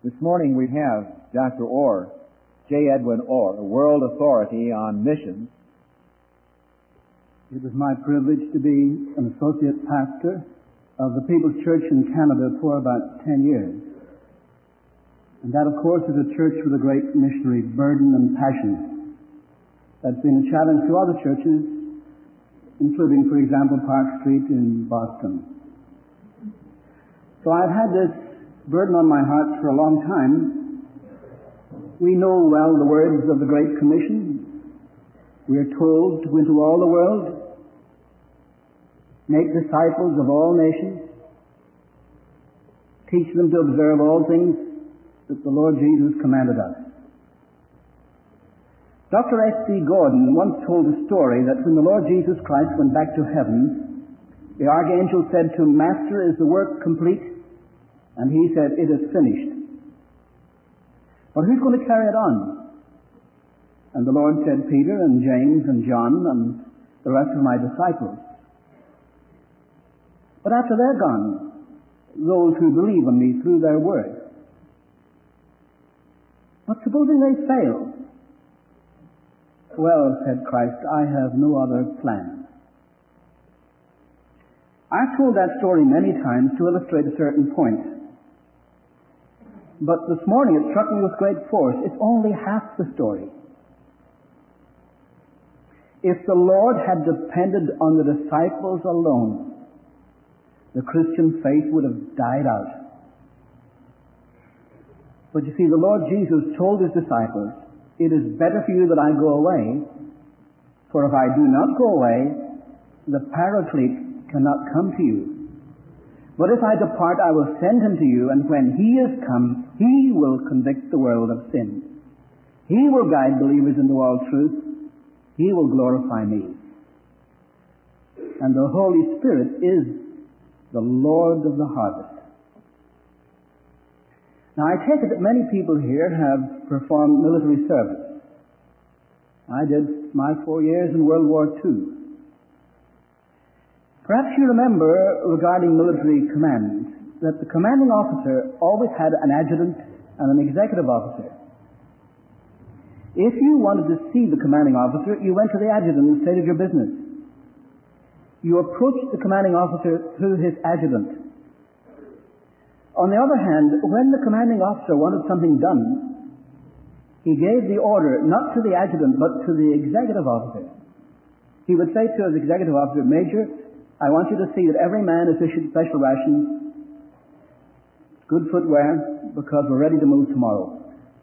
This morning we have Dr. Orr, J. Edwin Orr, a world authority on missions. It was my privilege to be an associate pastor of the People's Church in Canada for about 10 years. And that, of course, is a church with a great missionary burden and passion. That's been a challenge to other churches, including, for example, Park Street in Boston. So I've had this burden on my heart for a long time. We know well the words of the Great Commission. We are told to go into all the world, make disciples of all nations, teach them to observe all things that the Lord Jesus commanded us. Dr. S.C. Gordon once told a story that when the Lord Jesus Christ went back to heaven, the archangel said to him, "Master, is the work complete?" And he said, "It is finished." But who's going to carry it on? And the Lord said, "Peter and James and John and the rest of my disciples." But after they're gone, those who believe in me through their word. But supposing they fail? "Well," said Christ, "I have no other plan." I've told that story many times to illustrate a certain point. But this morning it struck me with great force. It's only half the story. If the Lord had depended on the disciples alone, the Christian faith would have died out. But you see, the Lord Jesus told his disciples, "It is better for you that I go away, for if I do not go away, the Paraclete cannot come to you. But if I depart, I will send him to you, and when he is come, he will convict the world of sin. He will guide believers into all truth. He will glorify me." And the Holy Spirit is the Lord of the harvest. Now, I take it that many people here have performed military service. I did my 4 years in World War II. Perhaps you remember, regarding military command, that the commanding officer always had an adjutant and an executive officer. If you wanted to see the commanding officer, you went to the adjutant and stated your business. You approached the commanding officer through his adjutant. On the other hand, when the commanding officer wanted something done, he gave the order not to the adjutant but to the executive officer. He would say to his executive officer, "Major, I want you to see that every man is issued special rations, good footwear, because we're ready to move tomorrow."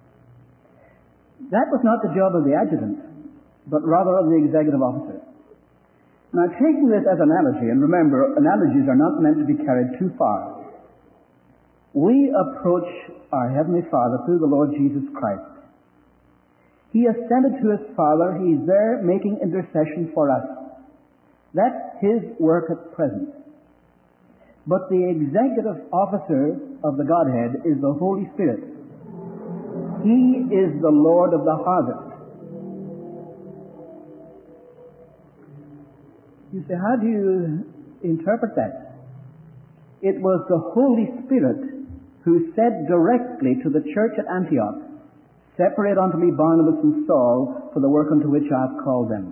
That was not the job of the adjutant, but rather of the executive officer. Now, taking this as an analogy, and remember, analogies are not meant to be carried too far, we approach our Heavenly Father through the Lord Jesus Christ. He ascended to his Father. He's there making intercession for us. That's his work at present. But the executive officer of the Godhead is the Holy Spirit. He is the Lord of the harvest. You say, how do you interpret that? It was the Holy Spirit who said directly to the church at Antioch, "Separate unto me Barnabas and Saul for the work unto which I have called them."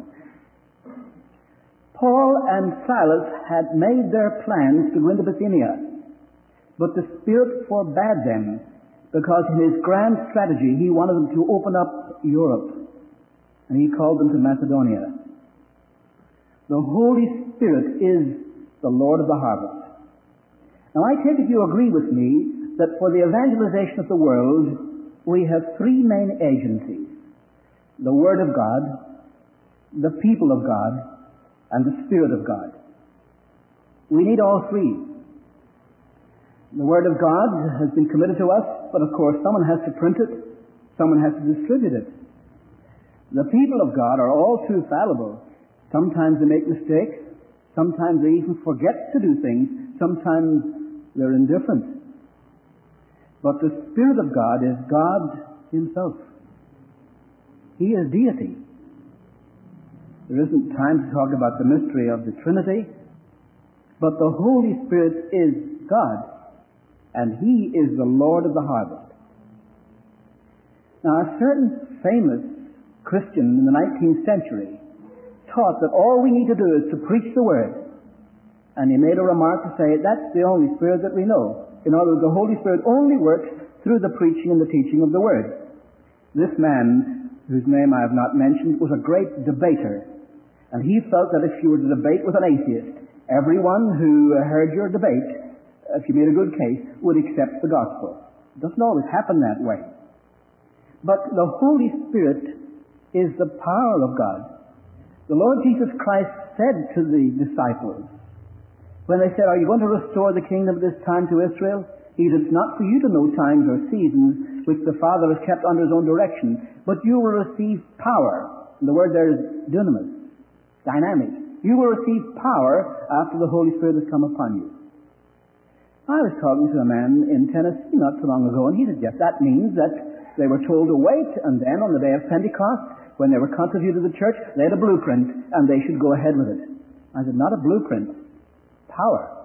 Paul and Silas had made their plans to go into Bithynia, but the Spirit forbade them because in his grand strategy he wanted them to open up Europe, and he called them to Macedonia. The Holy Spirit is the Lord of the harvest. Now, I take it you agree with me that for the evangelization of the world, we have three main agencies: the Word of God, the people of God, and the Spirit of God. We need all three. The Word of God has been committed to us, but of course someone has to print it, someone has to distribute it. The people of God are all too fallible. Sometimes they make mistakes, sometimes they even forget to do things, sometimes they're indifferent. But the Spirit of God is God himself. He is deity. There isn't time to talk about the mystery of the Trinity, but the Holy Spirit is God, and he is the Lord of the harvest. Now, a certain famous Christian in the 19th century taught that all we need to do is to preach the Word. And he made a remark to say, that's the only Spirit that we know. In other words, the Holy Spirit only works through the preaching and the teaching of the Word. This man, whose name I have not mentioned, was a great debater. And he felt that if you were to debate with an atheist, everyone who heard your debate, if you made a good case, would accept the gospel. It doesn't always happen that way. But the Holy Spirit is the power of God. The Lord Jesus Christ said to the disciples, when they said, are you going to restore the kingdom at this time to Israel? He said, it's not for you to know times or seasons which the Father has kept under his own direction, but you will receive power. And the word there is dunamis, dynamic. You will receive power after the Holy Spirit has come upon you. I was talking to a man in Tennessee not so long ago, and he said, yes, that means that they were told to wait, and then on the day of Pentecost, when they were constituted the church, they had a blueprint, and they should go ahead with it. I said, not a blueprint. Power.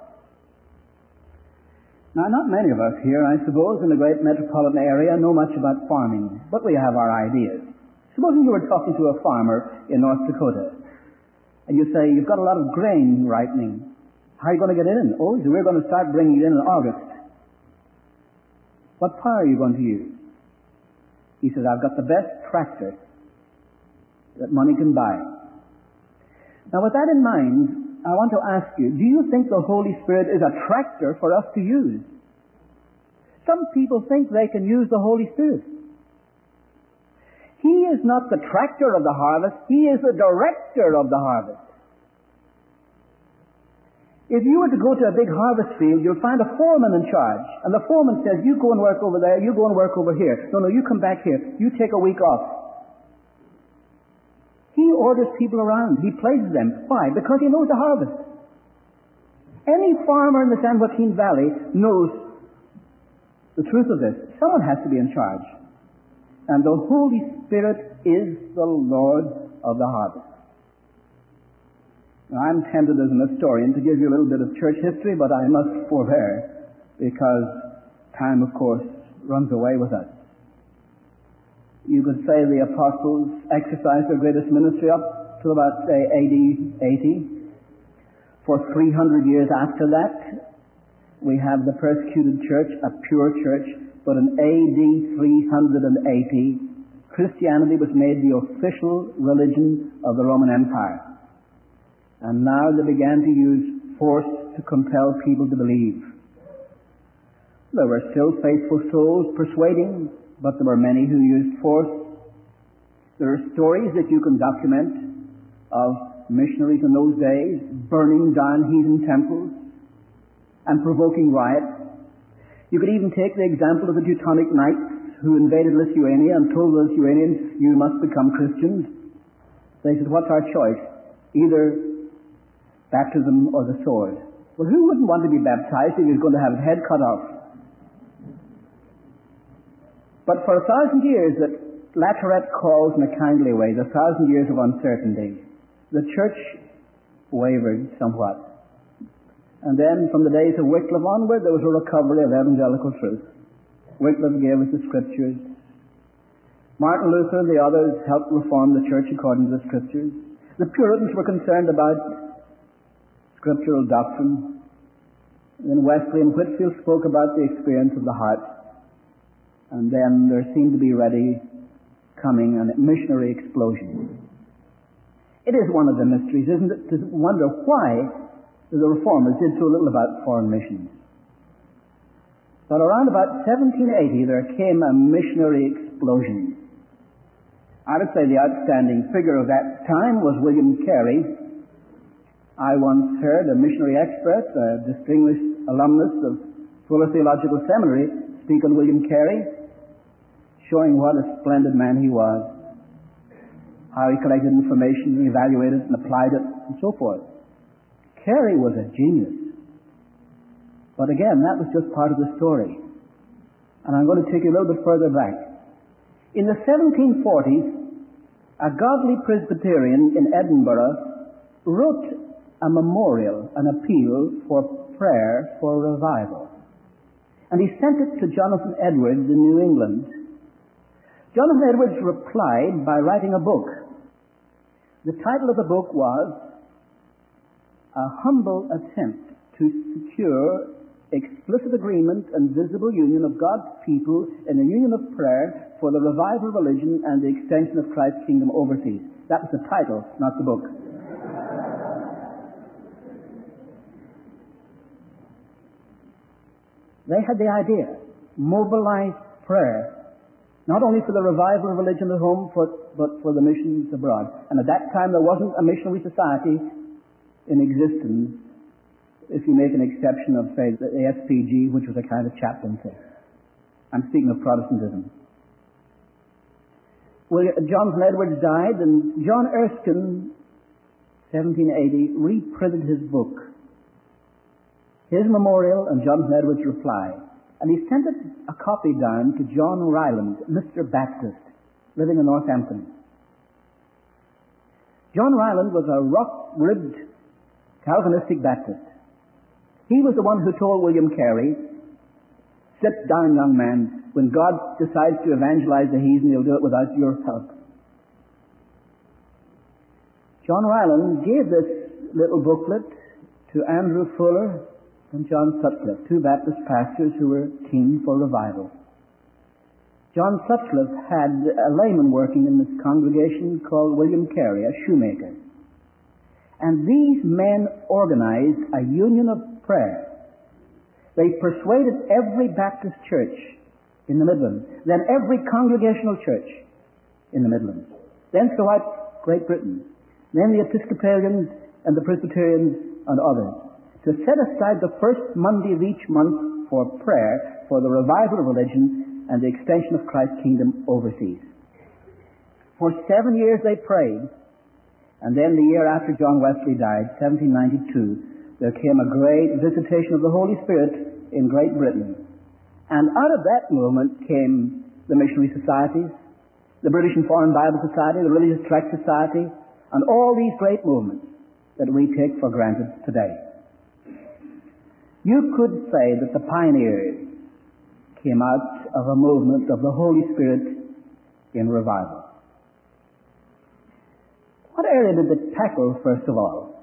Now, not many of us here, I suppose, in the great metropolitan area know much about farming, but we have our ideas. Supposing you were talking to a farmer in North Dakota, and you say, you've got a lot of grain ripening. How are you going to get it in? Oh, so we're going to start bringing it in August. What power are you going to use? He says, I've got the best tractor that money can buy. Now, with that in mind, I want to ask you, do you think the Holy Spirit is a tractor for us to use? Some people think they can use the Holy Spirit. He is not the tractor of the harvest. He is the director of the harvest. If you were to go to a big harvest field, you'll find a foreman in charge. And the foreman says, you go and work over there, you go and work over here. No, you come back here. You take a week off. He orders people around. He places them. Why? Because he knows the harvest. Any farmer in the San Joaquin Valley knows the truth of this. Someone has to be in charge. And the Holy Spirit is the Lord of the harvest. Now, I'm tempted as an historian to give you a little bit of church history, but I must forbear because time, of course, runs away with us. You could say the apostles exercised their greatest ministry up to about, say, AD 80. For 300 years after that, we have the persecuted church, a pure church, but in AD 380, Christianity was made the official religion of the Roman Empire. And now they began to use force to compel people to believe. There were still faithful souls persuading, but there were many who used force. There are stories that you can document of missionaries in those days burning down heathen temples and provoking riots. You could even take the example of the Teutonic Knights who invaded Lithuania and told the Lithuanians, you must become Christians. They said, what's our choice? Either baptism or the sword. Well, who wouldn't want to be baptized if he was going to have his head cut off? But for 1,000 years that Latourette calls in a kindly way, the 1,000 years of uncertainty, the church wavered somewhat. And then from the days of Wycliffe onward, there was a recovery of evangelical truth. Wycliffe gave us the Scriptures. Martin Luther and the others helped reform the church according to the Scriptures. The Puritans were concerned about scriptural doctrine. Then Wesley and Whitefield spoke about the experience of the heart. And then there seemed to be coming a missionary explosion. It is one of the mysteries, isn't it, to wonder why the Reformers did so little about foreign missions. But around about 1780, there came a missionary explosion. I would say the outstanding figure of that time was William Carey. I once heard a missionary expert, a distinguished alumnus of Fuller Theological Seminary, speak on William Carey, showing what a splendid man he was, how he collected information, evaluated and applied it, and so forth. Carey was a genius. But again, that was just part of the story. And I'm going to take you a little bit further back. In the 1740s, a godly Presbyterian in Edinburgh wrote a memorial, an appeal for prayer for revival. And he sent it to Jonathan Edwards in New England. Jonathan Edwards replied by writing a book. The title of the book was A Humble Attempt to Secure Explicit Agreement and Visible Union of God's People in a Union of Prayer for the Revival of Religion and the Extension of Christ's Kingdom Overseas. That was the title, not the book. They had the idea, mobilize prayer, not only for the revival of religion at home, but for the missions abroad. And at that time there wasn't a missionary society in existence, if you make an exception of, say, the SPG, which was a kind of chaplaincy. I'm speaking of Protestantism. Well, Jonathan Edwards died, and John Erskine, 1780, reprinted his book, his memorial and Jonathan Edwards' reply. And he sent a copy down to John Ryland, Mr. Baptist, living in Northampton. John Ryland was a rock-ribbed Calvinistic Baptist. He was the one who told William Carey, "Sit down, young man. When God decides to evangelize the heathen, he'll do it without your help." John Ryland gave this little booklet to Andrew Fuller and John Sutcliffe, two Baptist pastors who were keen for revival. John Sutcliffe had a layman working in this congregation called William Carey, a shoemaker. And these men organized a union of prayer. They persuaded every Baptist church in the Midlands, then every congregational church in the Midlands, then throughout Great Britain, then the Episcopalians and the Presbyterians and others, to set aside the first Monday of each month for prayer for the revival of religion and the extension of Christ's kingdom overseas. For 7 years they prayed, and then the year after John Wesley died, 1792, there came a great visitation of the Holy Spirit in Great Britain. And out of that movement came the missionary societies, the British and Foreign Bible Society, the Religious Tract Society, and all these great movements that we take for granted today. You could say that the pioneers came out of a movement of the Holy Spirit in revival. What area did it tackle, first of all?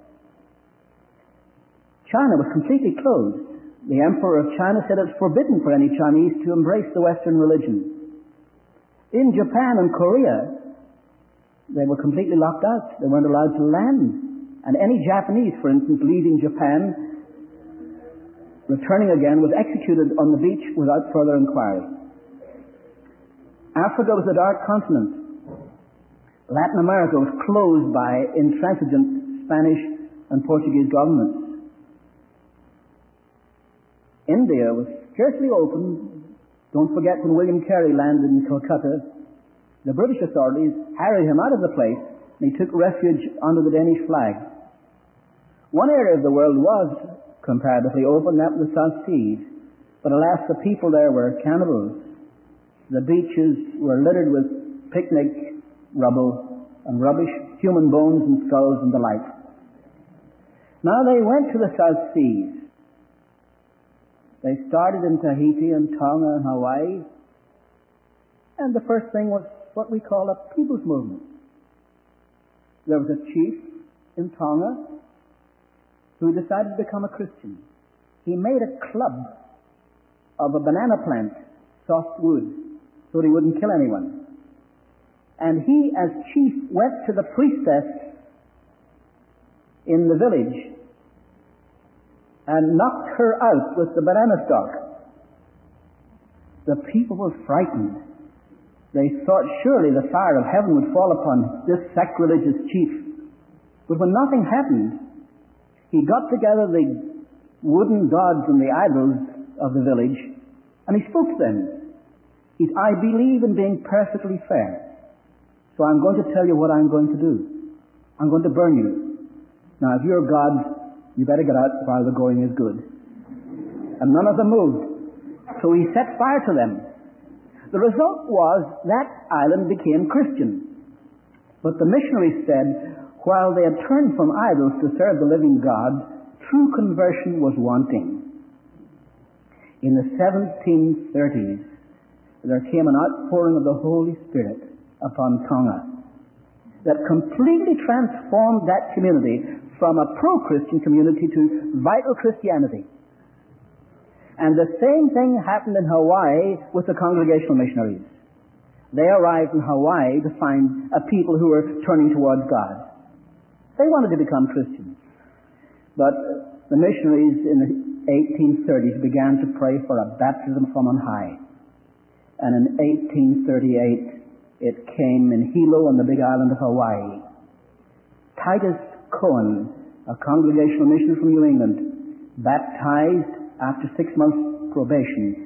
China was completely closed. The Emperor of China said it's forbidden for any Chinese to embrace the Western religion. In Japan and Korea, they were completely locked out. They weren't allowed to land. And any Japanese, for instance, leaving Japan, returning again, was executed on the beach without further inquiry. Africa was a dark continent. Latin America was closed by intransigent Spanish and Portuguese governments. India was scarcely open. Don't forget when William Carey landed in Calcutta, the British authorities harried him out of the place, and he took refuge under the Danish flag. One area of the world was comparatively open, that was the South Seas. But alas, the people there were cannibals. The beaches were littered with picnic rubble and rubbish, human bones and skulls and the like. Now they went to the South Seas. They started in Tahiti and Tonga and Hawaii. And the first thing was what we call a people's movement. There was a chief in Tonga who decided to become a Christian. He made a club of a banana plant, soft wood, so he wouldn't kill anyone. And he, as chief, went to the priestess in the village and knocked her out with the banana stalk. The people were frightened. They thought surely the fire of heaven would fall upon this sacrilegious chief. But when nothing happened, he got together the wooden gods and the idols of the village, and he spoke to them. He said, "I believe in being perfectly fair, so I'm going to tell you what I'm going to do. I'm going to burn you. Now, if you're God, you better get out while the going is good." And none of them moved. So he set fire to them. The result was that island became Christian. But the missionaries said, while they had turned from idols to serve the living God, true conversion was wanting. In the 1730s, there came an outpouring of the Holy Spirit upon Tonga that completely transformed that community from a pro-Christian community to vital Christianity. And the same thing happened in Hawaii with the Congregational missionaries. They arrived in Hawaii to find a people who were turning towards God. They wanted to become Christians. But the missionaries in the 1830s began to pray for a baptism from on high. And in 1838, it came in Hilo on the big island of Hawaii. Titus Cohen, a Congregational missionary from New England, baptized after 6 months probation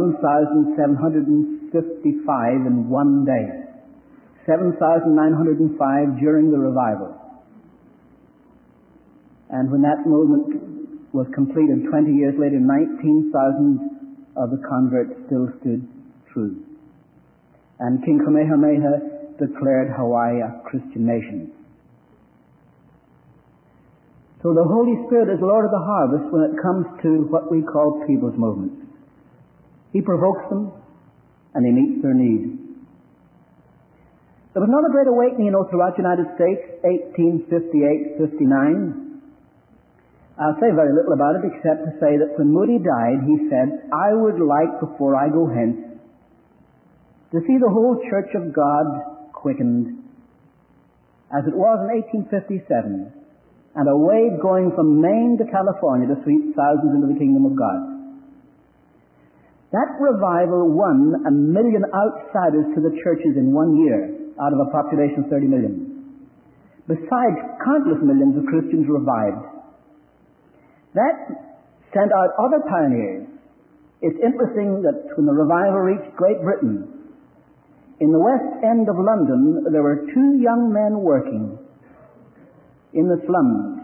1,755 in one day, 7,905 during the revival. And when that movement was completed 20 years later, 19,000 of the converts still stood true. And King Kamehameha declared Hawaii a Christian nation. So the Holy Spirit is Lord of the harvest when it comes to what we call people's movements. He provokes them and He meets their needs. There was another great awakening, throughout the United States, 1858-59. I'll say very little about it except to say that when Moody died, he said, "I would like, before I go hence, to see the whole Church of God quickened, as it was in 1857, and a wave going from Maine to California to sweep thousands into the kingdom of God." That revival won 1 million outsiders to the churches in 1 year, out of a population of 30 million. Besides, countless millions of Christians revived. That sent out other pioneers. It's interesting that when the revival reached Great Britain, in the West End of London, there were 2 young men working in the slums.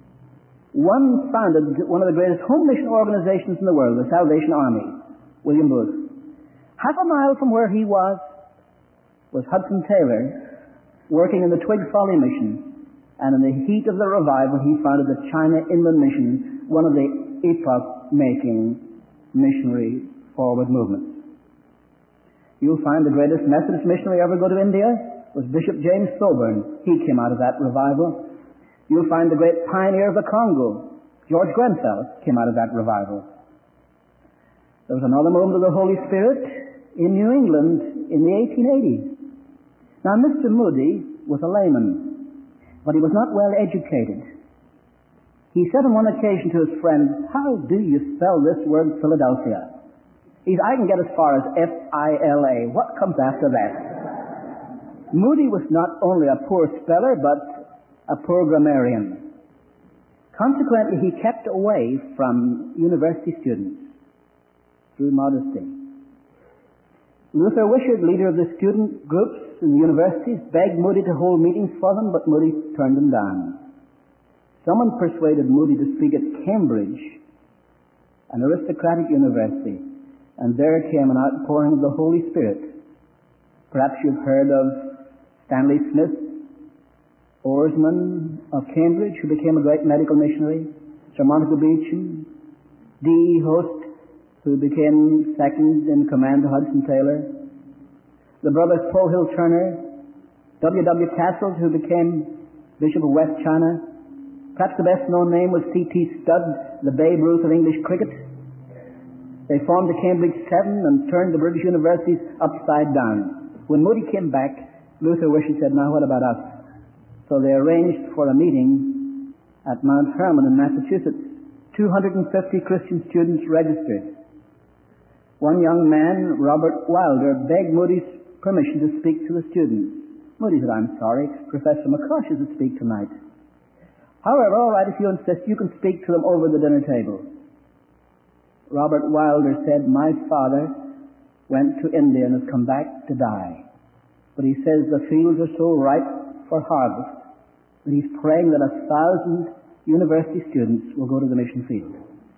One founded one of the greatest home mission organizations in the world, the Salvation Army, William Booth. Half a mile from where he was Hudson Taylor, working in the Twig Folly Mission. And in the heat of the revival, he founded the China Inland Mission, one of the epoch-making missionary forward movements. You'll find the greatest Methodist missionary ever go to India was Bishop James Soburn. He came out of that revival. You'll find the great pioneer of the Congo, George Grenfell, came out of that revival. There was another movement of the Holy Spirit in New England in the 1880s. Now, Mr. Moody was a layman, but he was not well educated. He said on one occasion to his friend, "How do you spell this word Philadelphia?" He said, "I can get as far as F-I-L-A. What comes after that?" Moody was not only a poor speller, but a poor grammarian. Consequently, he kept away from university students through modesty. Luther Wishart, leader of the student groups in the universities, begged Moody to hold meetings for them, but Moody turned them down. Someone persuaded Moody to speak at Cambridge, an aristocratic university, and there came an outpouring of the Holy Spirit. Perhaps you've heard of Stanley Smith, oarsman of Cambridge, who became a great medical missionary, Sir Monica Beecham, D.E. Host, who became second in command to Hudson Taylor, the brothers Pohill Turner, W.W. Castles, who became Bishop of West China. Perhaps the best known name was C.T. Studd, the Babe Ruth of English cricket. They formed the Cambridge Seven and turned the British universities upside down. When Moody came back, Luther Wishart said, "Now what about us?" So they arranged for a meeting at Mount Hermon in Massachusetts. 250 Christian students registered. One young man, Robert Wilder, begged Moody's permission to speak to the students. Moody said, "I'm sorry, Professor McCosh is to speak tonight. However, all right, if you insist, you can speak to them over the dinner table." Robert Wilder said, "My father went to India and has come back to die. But he says the fields are so ripe for harvest that he's praying that 1,000 university students will go to the mission field."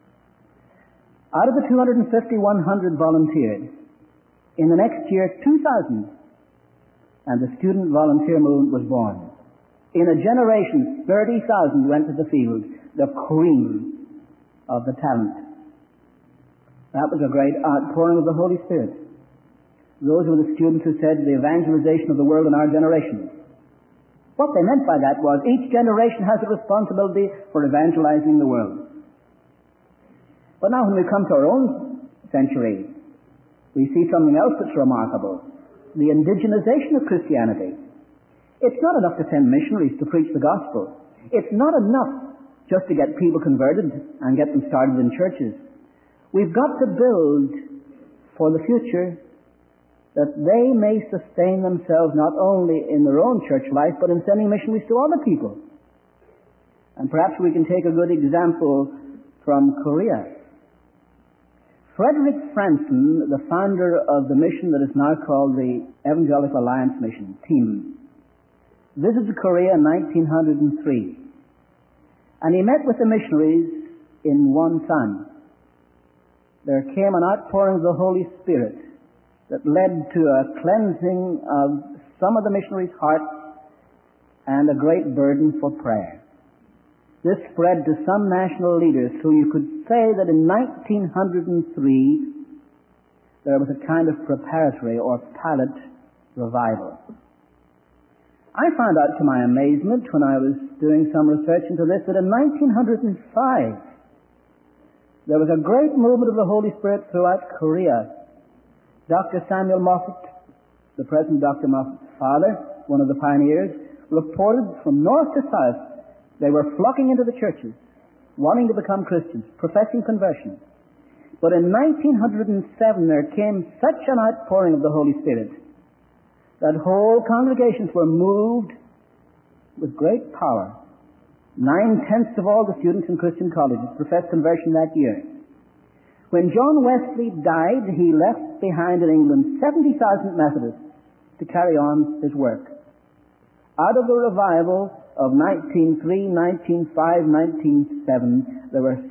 Out of the 250, 100 volunteered. In the next year, 2,000. And the student volunteer movement was born. In a generation, 30,000 went to the field, the cream of the talent. That was a great outpouring of the Holy Spirit. Those were the students who said the evangelization of the world in our generation. What they meant by that was each generation has a responsibility for evangelizing the world. But now when we come to our own century, we see something else that's remarkable. The indigenization of Christianity. It's not enough to send missionaries to preach the gospel. It's not enough just to get people converted and get them started in churches. We've got to build for the future that they may sustain themselves not only in their own church life, but in sending missionaries to other people. And perhaps we can take a good example from Korea. Frederick Franson, the founder of the mission that is now called the Evangelical Alliance Mission, TEAM, visited Korea in 1903. And he met with the missionaries in Wonsan. There came an outpouring of the Holy Spirit that led to a cleansing of some of the missionaries' hearts and a great burden for prayer. This spread to some national leaders, so you could say that in 1903 there was a kind of preparatory or pilot revival. I found out to my amazement when I was doing some research into this that in 1905 there was a great movement of the Holy Spirit throughout Korea. Dr. Samuel Moffat, the present Dr. Moffat's father, one of the pioneers, reported from north to south they were flocking into the churches, wanting to become Christians, professing conversion. But in 1907 there came such an outpouring of the Holy Spirit that whole congregations were moved with great power. 9/10 of all the students in Christian colleges professed conversion that year. When John Wesley died, he left behind in England 70,000 Methodists to carry on his work. Out of the revival of 1903, 1905, 1907, there were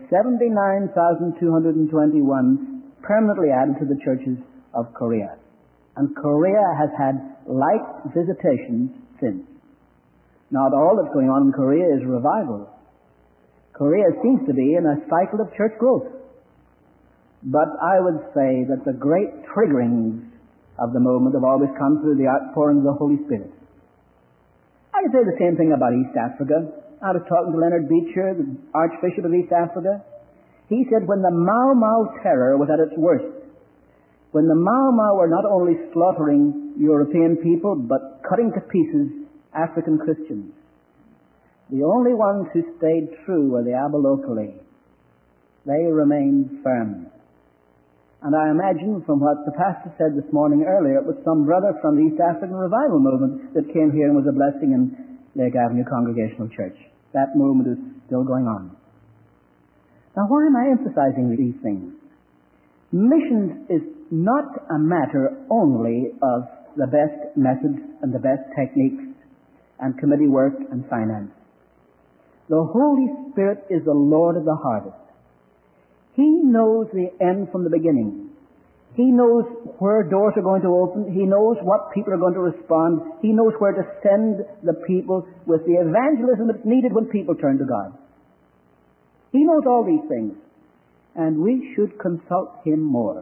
79,221 permanently added to the churches of Korea. And Korea has had like visitations since. Not all that's going on in Korea is revival. Korea seems to be in a cycle of church growth. But I would say that the great triggerings of the movement have always come through the outpouring of the Holy Spirit. I could say the same thing about East Africa. I was talking to Leonard Beecher, the Archbishop of East Africa. He said when the Mau Mau terror was at its worst, when the Mau Mau were not only slaughtering European people, but cutting to pieces African Christians, the only ones who stayed true were the Abolokole. They remained firm. And I imagine from what the pastor said this morning earlier, it was some brother from the East African Revival Movement that came here and was a blessing in Lake Avenue Congregational Church. That movement is still going on. Now, why am I emphasizing these things? Missions is not a matter only of the best methods and the best techniques and committee work and finance. The Holy Spirit is the Lord of the harvest. He knows the end from the beginning. He knows where doors are going to open. He knows what people are going to respond. He knows where to send the people with the evangelism that's needed when people turn to God. He knows all these things. And we should consult Him more.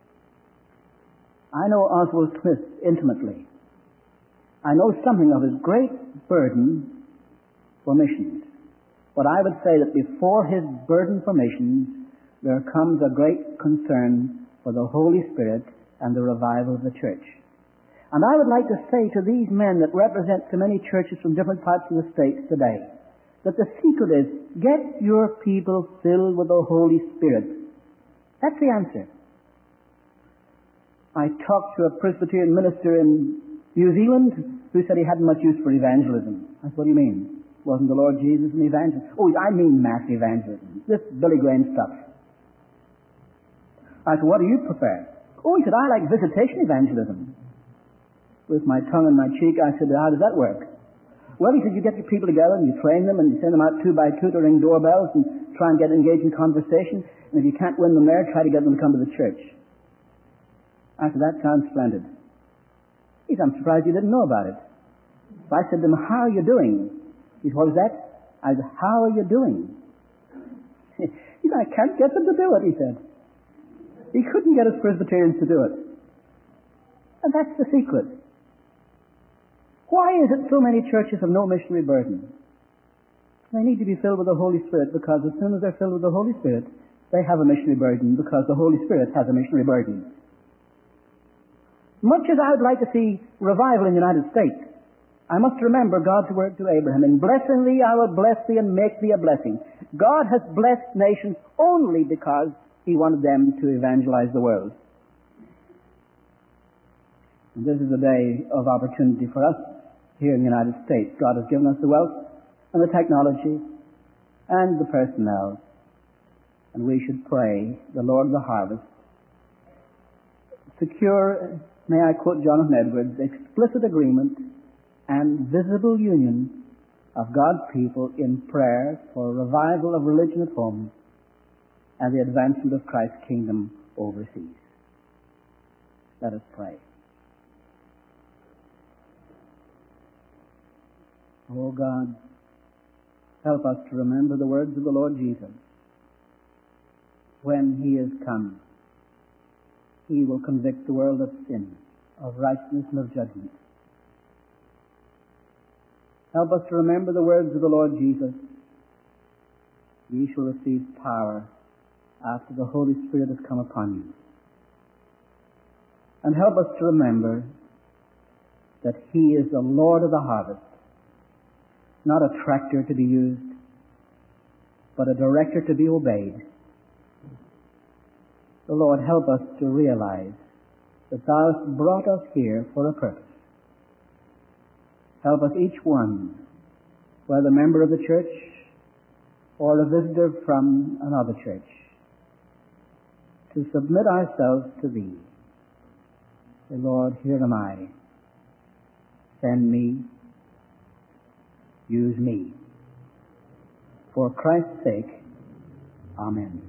I know Oswald Smith intimately. I know something of his great burden for missions. But I would say that before his burden for missions, there comes a great concern for the Holy Spirit and the revival of the church. And I would like to say to these men that represent so many churches from different parts of the States today, that the secret is, get your people filled with the Holy Spirit. That's the answer. I talked to a Presbyterian minister in New Zealand who said he hadn't much use for evangelism. I said, what do you mean? Wasn't the Lord Jesus an evangelist? Oh, I mean mass evangelism. This Billy Graham stuff. I said, what do you prefer? Oh, he said, I like visitation evangelism. With my tongue in my cheek, I said, how does that work? Well, he said, you get your people together and you train them and you send them out 2 by 2 to ring doorbells and try and get engaged in conversation. And if you can't win them there, try to get them to come to the church. I said, that sounds splendid. He said, I'm surprised you didn't know about it. So I said to him, how are you doing? He said, what was that? I said, how are you doing? He said, I can't get them to do it, he said. He couldn't get his Presbyterians to do it. And that's the secret. Why is it so many churches have no missionary burden? They need to be filled with the Holy Spirit, because as soon as they're filled with the Holy Spirit, they have a missionary burden, because the Holy Spirit has a missionary burden. Much as I would like to see revival in the United States, I must remember God's word to Abraham, "In blessing thee I will bless thee and make thee a blessing." God has blessed nations only because He wanted them to evangelize the world. And this is a day of opportunity for us here in the United States. God has given us the wealth and the technology and the personnel. And we should pray, the Lord of the harvest, secure, may I quote Jonathan Edwards, explicit agreement and visible union of God's people in prayer for revival of religion at home and the advancement of Christ's kingdom overseas. Let us pray. Oh God, help us to remember the words of the Lord Jesus. When He is come, He will convict the world of sin, of righteousness, and of judgment. Help us to remember the words of the Lord Jesus. Ye shall receive power after the Holy Spirit has come upon you. And help us to remember that He is the Lord of the harvest, not a tractor to be used, but a director to be obeyed. The Lord, help us to realize that Thou hast brought us here for a purpose. Help us each one, whether a member of the church or a visitor from another church, to submit ourselves to Thee. Say, Lord, here am I. Send me. Use me. For Christ's sake, amen.